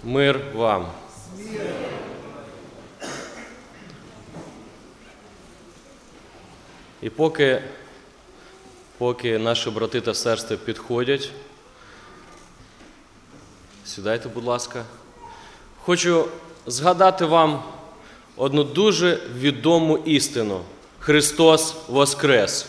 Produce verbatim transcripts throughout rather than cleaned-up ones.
Мир вам. І поки, поки наші брати та сестри підходять, сідайте, будь ласка, хочу згадати вам одну дуже відому істину. Христос Воскрес!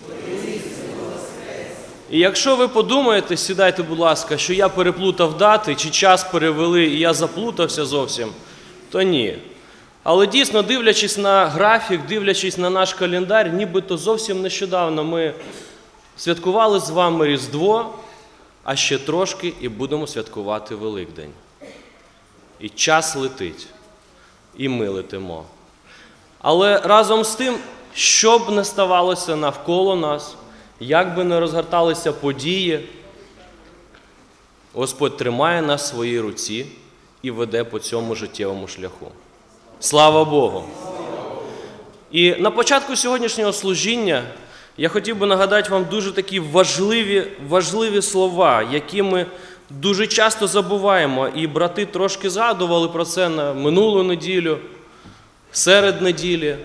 І якщо ви подумаєте, сідайте, будь ласка, що я переплутав дати, чи час перевели, і я заплутався зовсім, то ні. Але дійсно, дивлячись на графік, дивлячись на наш календар, нібито зовсім нещодавно ми святкували з вами Різдво, а ще трошки і будемо святкувати Великдень. І час летить, і ми летимо. Але разом з тим, що б не ставалося навколо нас, як би не розгорталися події, Господь тримає нас в своїй руці і веде по цьому життєвому шляху. Слава Богу! І на початку сьогоднішнього служіння я хотів би нагадати вам дуже такі важливі, важливі слова, які ми дуже часто забуваємо. І брати трошки згадували про це на минулу неділю, серед неділі.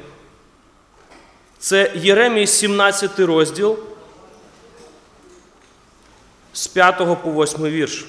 Це Єремії сімнадцятий розділ, з п'ятого по восьмий вірш.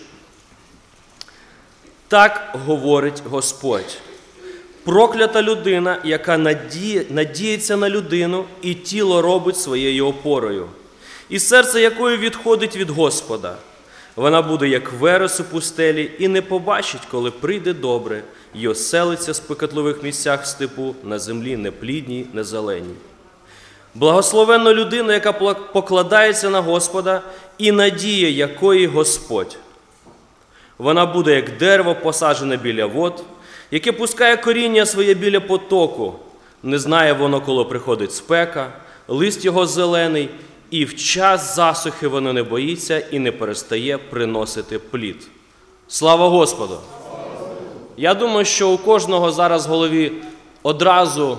Так говорить Господь. Проклята людина, яка надіє, надіється на людину і тіло робить своєю опорою, і серце якої відходить від Господа. Вона буде, як верес у пустелі, і не побачить, коли прийде добре, і оселиться в спекотливих місцях в степу, на землі неплідній, незеленій. Благословенна людина, яка покладається на Господа, і надія якої Господь. Вона буде, як дерево, посаджене біля вод, яке пускає коріння своє біля потоку. Не знає воно, коли приходить спека, лист його зелений, і в час засухи воно не боїться і не перестає приносити плід. Слава Господу! Я думаю, що у кожного зараз в голові одразу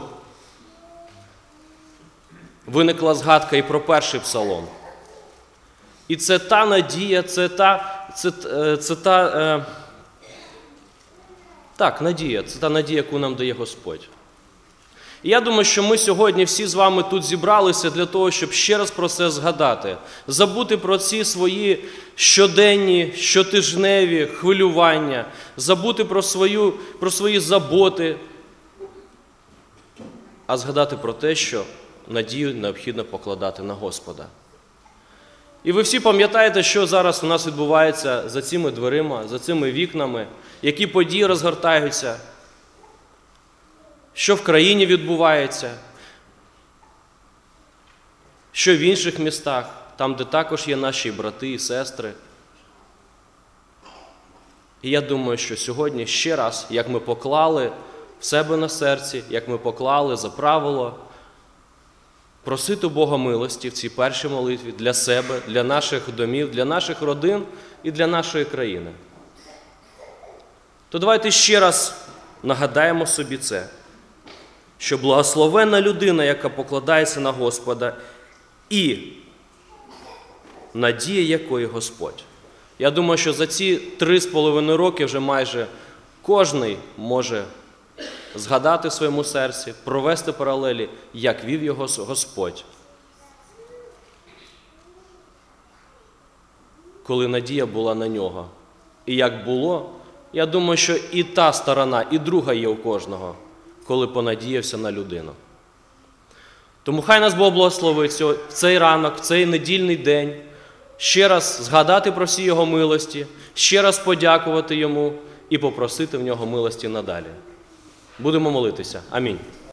виникла згадка і про перший псалом. І це та надія, це та, це, це та, е, так, надія, це та надія, яку нам дає Господь. І я думаю, що ми сьогодні всі з вами тут зібралися для того, щоб ще раз про це згадати. Забути про ці свої щоденні, щотижневі хвилювання, забути про, свою, про свої заботи, а згадати про те, що надію необхідно покладати на Господа. І ви всі пам'ятаєте, що зараз у нас відбувається за цими дверима, за цими вікнами, які події розгортаються, що в країні відбувається, що в інших містах, там, де також є наші брати і сестри. І я думаю, що сьогодні ще раз, як ми поклали в себе на серці, як ми поклали за правило просити Бога милості в цій першій молитві для себе, для наших домів, для наших родин і для нашої країни. То давайте ще раз нагадаємо собі це, що благословенна людина, яка покладається на Господа, і надія якої Господь. Я думаю, що за ці три з половиною роки вже майже кожний може згадати в своєму серці, провести паралелі, як вів його Господь. Коли надія була на нього. І як було, я думаю, що і та сторона, і друга є у кожного, коли понадіявся на людину. Тому хай нас Бог благословить в цей ранок, в цей недільний день, ще раз згадати про всі Його милості, ще раз подякувати Йому і попросити в Нього милості надалі. Будемо молитися. Амінь.